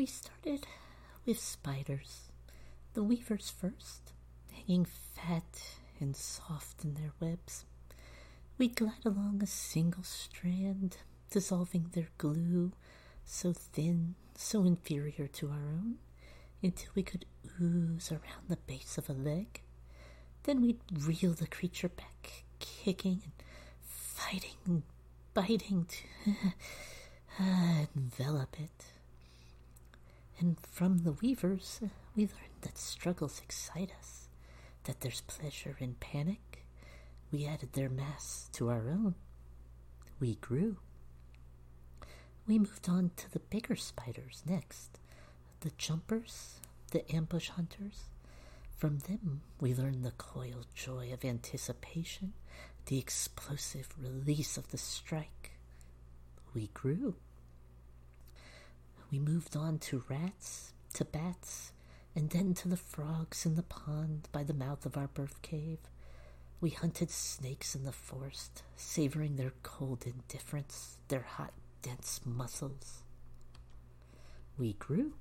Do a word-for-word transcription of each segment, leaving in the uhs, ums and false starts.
We started with spiders, the weavers first, hanging fat and soft in their webs. We'd glide along a single strand, dissolving their glue, so thin, so inferior to our own, until we could ooze around the base of a leg. Then we'd reel the creature back, kicking and fighting and biting to envelop it. And from the weavers, we learned that struggles excite us, that there's pleasure in panic. We added their mass to our own. We grew. We moved on to the bigger spiders next, the jumpers, the ambush hunters. From them, we learned the coiled joy of anticipation, the explosive release of the strike. We grew. We moved on to rats, to bats, and then to the frogs in the pond by the mouth of our birth cave. We hunted snakes in the forest, savoring their cold indifference, their hot, dense muscles. We grew.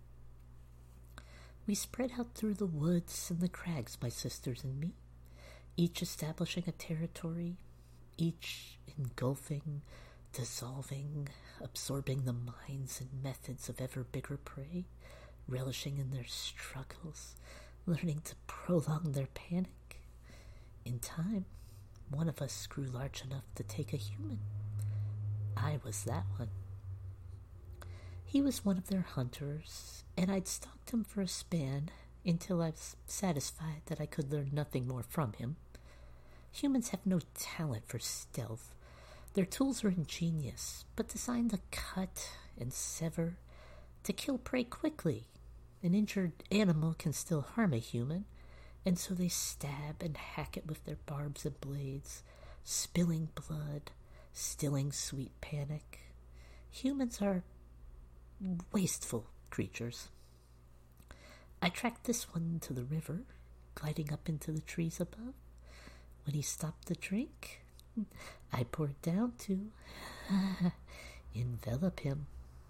We spread out through the woods and the crags, my sisters and me, each establishing a territory, each engulfing, dissolving, absorbing the minds and methods of ever bigger prey, relishing in their struggles, learning to prolong their panic. In time, one of us grew large enough to take a human. I was that one. He was one of their hunters, and I'd stalked him for a span until I was satisfied that I could learn nothing more from him. Humans have no talent for stealth. Their tools are ingenious, but designed to cut and sever, to kill prey quickly. An injured animal can still harm a human, and so they stab and hack it with their barbs and blades, spilling blood, stilling sweet panic. Humans are wasteful creatures. I tracked this one to the river, gliding up into the trees above. When he stopped to drink, I poured down to envelop him.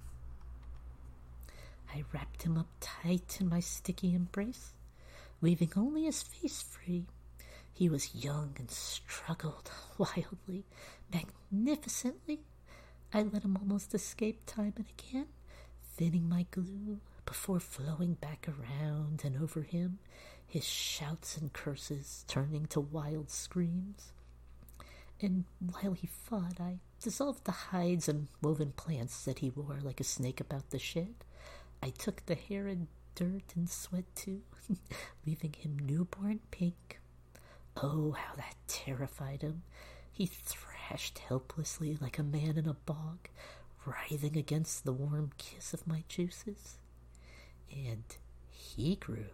I wrapped him up tight in my sticky embrace, leaving only his face free. He was young and struggled wildly, magnificently. I let him almost escape time and again, thinning my glue before flowing back around and over him, his shouts and curses turning to wild screams. And while he fought, I dissolved the hides and woven plants that he wore like a snake about the shed. I took the hair and dirt and sweat too, leaving him newborn pink. Oh, how that terrified him. He thrashed helplessly like a man in a bog, writhing against the warm kiss of my juices. And he grew.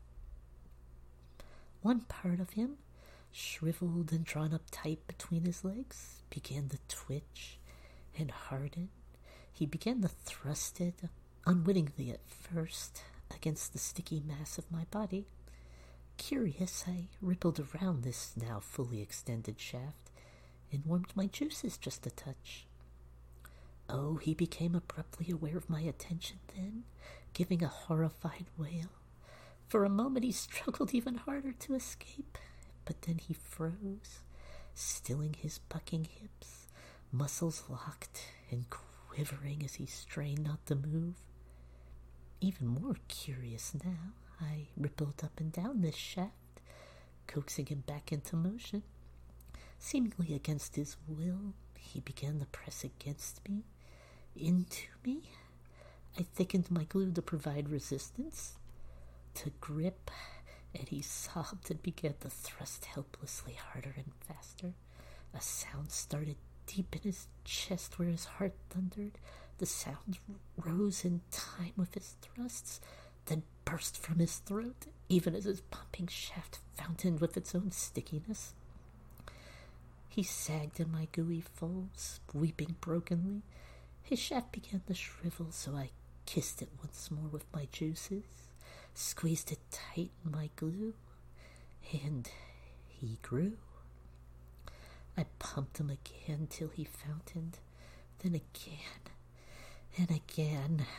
One part of him, shriveled and drawn up tight between his legs, began to twitch and harden. He began to thrust it, unwittingly at first, against the sticky mass of my body. Curious, I rippled around this now fully extended shaft and warmed my juices just a touch. Oh, he became abruptly aware of my attention then, giving a horrified wail. For a moment he struggled even harder to escape, but then he froze, stilling his bucking hips, muscles locked and quivering as he strained not to move. Even more curious now, I rippled up and down this shaft, coaxing him back into motion. Seemingly against his will, he began to press against me, into me. I thickened my glue to provide resistance, to grip, and he sobbed and began to thrust helplessly harder and faster. A sound started deep in his chest where his heart thundered. The sound rose in time with his thrusts, then burst from his throat, even as his pumping shaft fountained with its own stickiness. He sagged in my gooey folds, weeping brokenly. His shaft began to shrivel, so I kissed it once more with my juices, squeezed it tight in my glue, and he grew. I pumped him again till he fountained, then again, and again,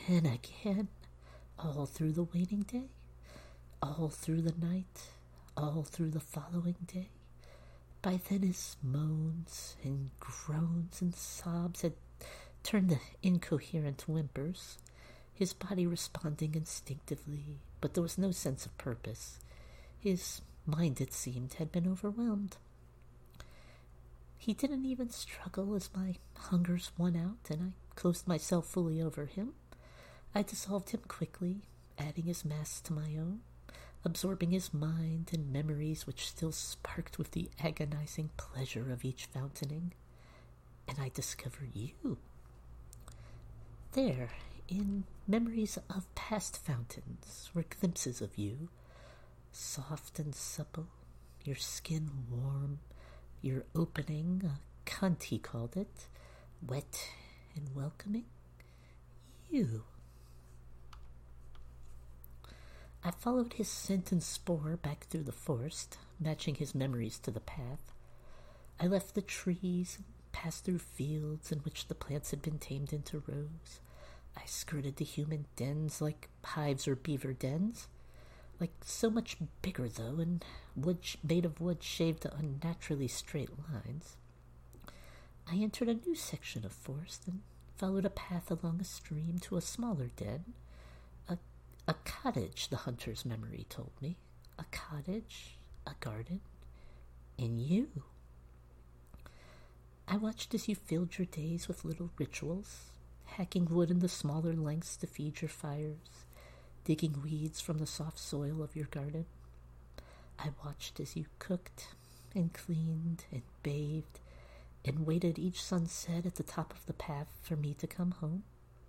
and again, all through the waiting day, all through the night, all through the following day. By then his moans and groans and sobs had turned to incoherent whimpers, his body responding instinctively, but there was no sense of purpose. His mind, it seemed, had been overwhelmed. He didn't even struggle as my hungers won out and I closed myself fully over him. I dissolved him quickly, adding his mass to my own, absorbing his mind and memories which still sparked with the agonizing pleasure of each fountaining. And I discovered you. There, in memories of past fountains, were glimpses of you, soft and supple, your skin warm, your opening, a cunt he called it, wet and welcoming. You. I followed his scent and spoor back through the forest, matching his memories to the path. I left the trees and passed through fields in which the plants had been tamed into rows. I skirted the human dens like hives or beaver dens, like so much bigger though, and wood made of wood shaved to unnaturally straight lines. I entered a new section of forest and followed a path along a stream to a smaller den. A, a cottage, the hunter's memory told me. A cottage, a garden, and you. I watched as you filled your days with little rituals, hacking wood into smaller lengths to feed your fires, digging weeds from the soft soil of your garden. I watched as you cooked and cleaned and bathed and waited each sunset at the top of the path for me to come home.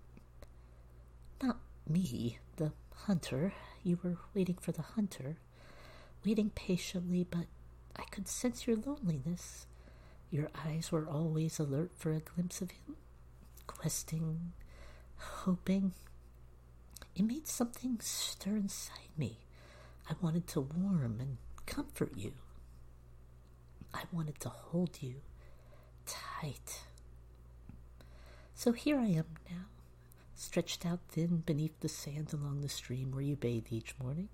Not me, the hunter. You were waiting for the hunter, waiting patiently, but I could sense your loneliness. Your eyes were always alert for a glimpse of him, questing, hoping. It made something stir inside me. I wanted to warm and comfort you. I wanted to hold you tight. So here I am now, stretched out thin beneath the sand along the stream where you bathe each morning.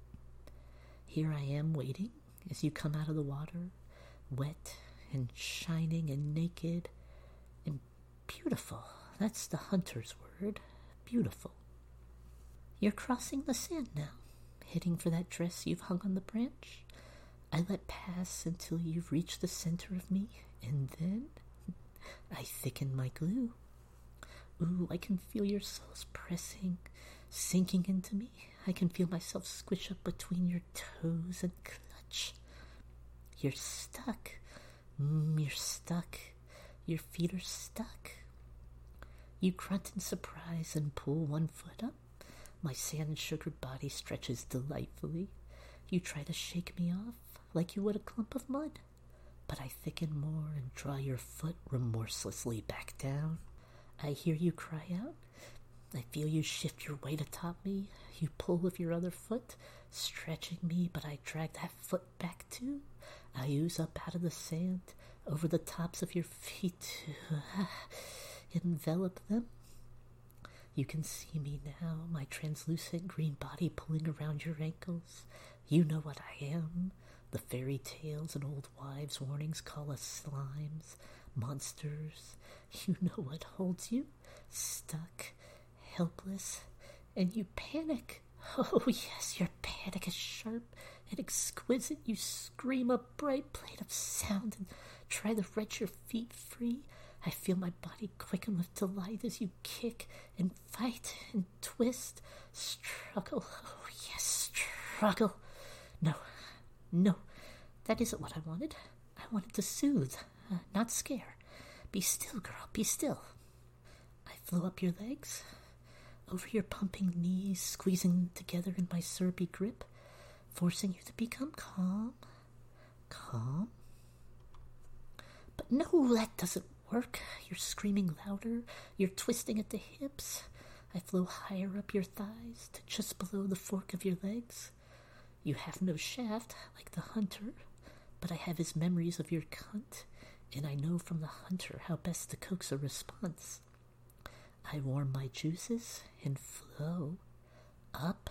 Here I am waiting as you come out of the water, wet and shining and naked and beautiful. That's the hunter's word, beautiful. You're crossing the sand now, heading for that dress you've hung on the branch. I let pass until you've reached the center of me, and then I thicken my glue. Ooh, I can feel your soles pressing, sinking into me. I can feel myself squish up between your toes and clutch. You're stuck. Mm, you're stuck. Your feet are stuck. You grunt in surprise and pull one foot up. My sand-sugared body stretches delightfully. You try to shake me off like you would a clump of mud, but I thicken more and draw your foot remorselessly back down. I hear you cry out. I feel you shift your weight atop me. You pull with your other foot, stretching me, but I drag that foot back too. I ooze up out of the sand, over the tops of your feet to envelop them. You can see me now, my translucent green body pulling around your ankles. You know what I am. The fairy tales and old wives' warnings call us slimes, monsters. You know what holds you, stuck, helpless, and you panic. Oh, yes, your panic is sharp and exquisite. You scream a bright plate of sound and try to wrench your feet free. I feel my body quicken with delight as you kick and fight and twist. Struggle. Oh, yes, struggle. No, no, that isn't what I wanted. I wanted to soothe, uh, not scare. Be still, girl, be still. I flow up your legs, over your pumping knees, squeezing together in my syrupy grip, forcing you to become calm. Calm? But no, that doesn't work. You're screaming louder. You're twisting at the hips. I flow higher up your thighs to just below the fork of your legs. You have no shaft, like the hunter, but I have his memories of your cunt, and I know from the hunter how best to coax a response. I warm my juices and flow up.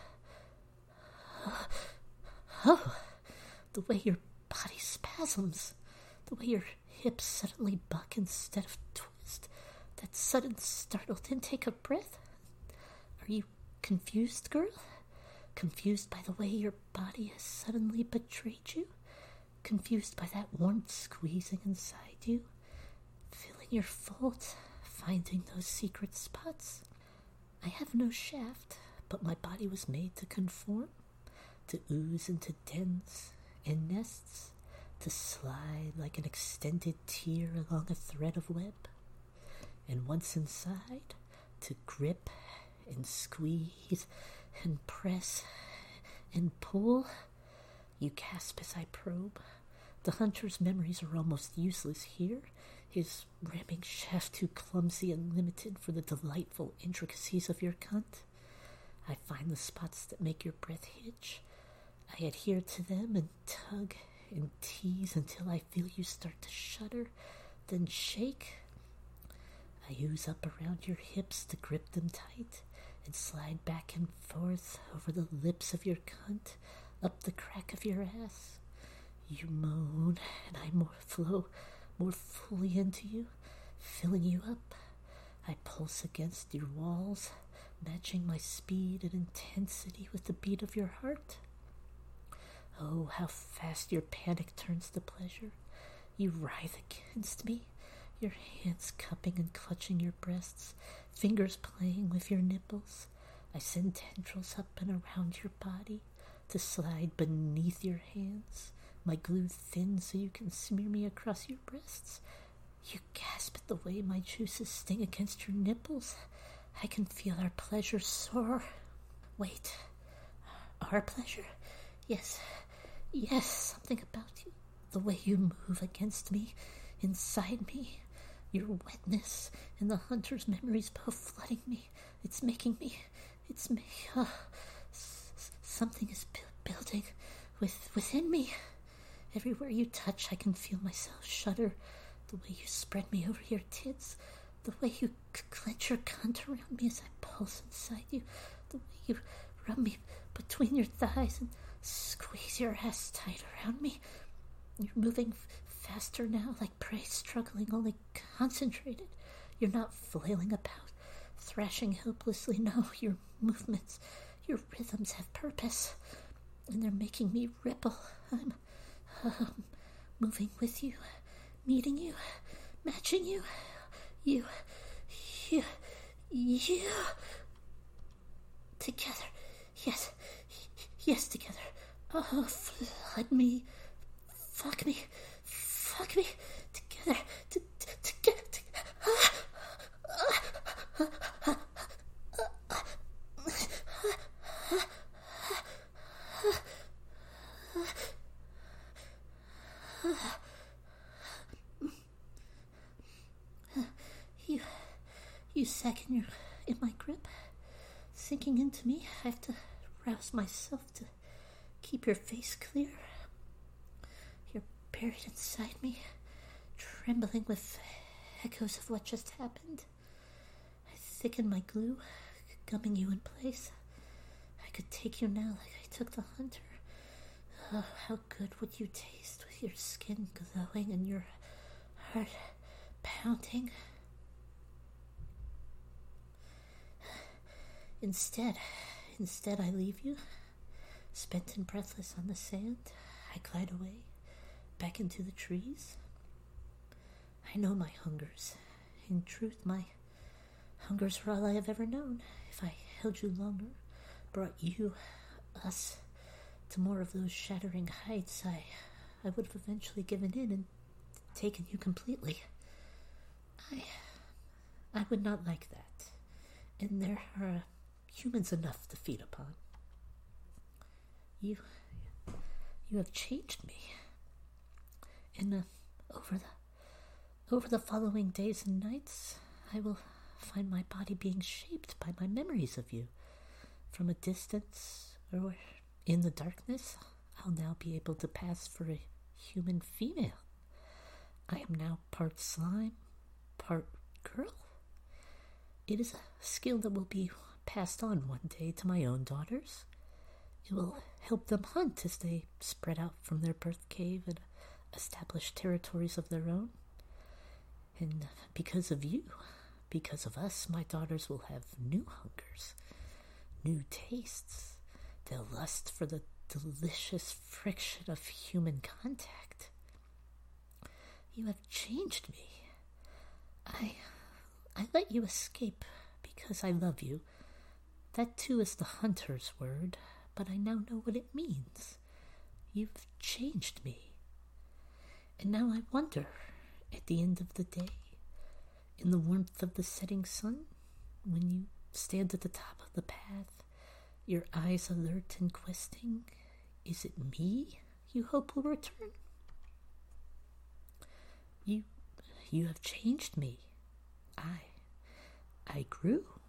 Oh, the way your body spasms, the way your hips suddenly buck instead of twist, that sudden startled intake of breath. Are you confused, girl? Confused by the way your body has suddenly betrayed you? Confused by that warmth squeezing inside you? Feeling your folds, finding those secret spots? I have no shaft, but my body was made to conform, to ooze into dens and nests, to slide like an extended tear along a thread of web. And once inside, to grip and squeeze and press and pull. You gasp as I probe. The hunter's memories are almost useless here, his ramming shaft too clumsy and limited for the delightful intricacies of your cunt. I find the spots that make your breath hitch. I adhere to them and tug and tease until I feel you start to shudder, then shake. I ooze up around your hips to grip them tight and slide back and forth over the lips of your cunt, up the crack of your ass. You moan, and I more flow more fully into you, filling you up. I pulse against your walls, matching my speed and intensity with the beat of your heart. Oh, how fast your panic turns to pleasure. You writhe against me, your hands cupping and clutching your breasts, fingers playing with your nipples. I send tendrils up and around your body to slide beneath your hands, my glue thin so you can smear me across your breasts. You gasp at the way my juices sting against your nipples. I can feel our pleasure soar. Wait, our pleasure? Yes, yes, something about you. The way you move against me, inside me. Your wetness and the hunter's memories both flooding me. It's making me, it's me, uh, s- something is bu- building with, within me. Everywhere you touch, I can feel myself shudder. The way you spread me over your tits, the way you c- clench your cunt around me as I pulse inside you, the way you rub me between your thighs and squeeze your ass tight around me. You're moving f- faster now, like prey struggling, only concentrated. You're not flailing about, thrashing helplessly. No, your movements, your rhythms have purpose, and they're making me ripple. I'm um, moving with you, meeting you, matching you, you, you, you, together, yes, yes, together. Oh, flood me, fuck me, fuck me, together, t- t- together, t- ah, ah, ah, You, you second you're in my grip, sinking into me. I have to rouse myself to keep your face clear. You're buried inside me, trembling with echoes of what just happened. I thicken my glue, gumming you in place. I could take you now like I took the hunter. Oh, how good would you taste with your skin glowing and your heart pounding? Instead, instead I leave you, spent and breathless on the sand. I glide away, back into the trees. I know my hungers. In truth, my hungers are all I have ever known. If I held you longer, brought you, us, to more of those shattering heights, I, I would have eventually given in and taken you completely. I, I would not like that. And there are humans enough to feed upon. You, you have changed me. And uh, over the, over the following days and nights, I will find my body being shaped by my memories of you. From a distance, or in the darkness, I'll now be able to pass for a human female. I am now part slime, part girl. It is a skill that will be passed on one day to my own daughters. It will help them hunt as they spread out from their birth cave and establish territories of their own. And because of you, because of us, my daughters will have new hungers, new tastes. They'll lust for the delicious friction of human contact. You have changed me. I, I let you escape because I love you. That too is the hunter's word, but I now know what it means. You've changed me. And now I wonder, at the end of the day, in the warmth of the setting sun, when you stand at the top of the path, your eyes alert and questing, is it me you hope will return? You, you have changed me. I, I grew.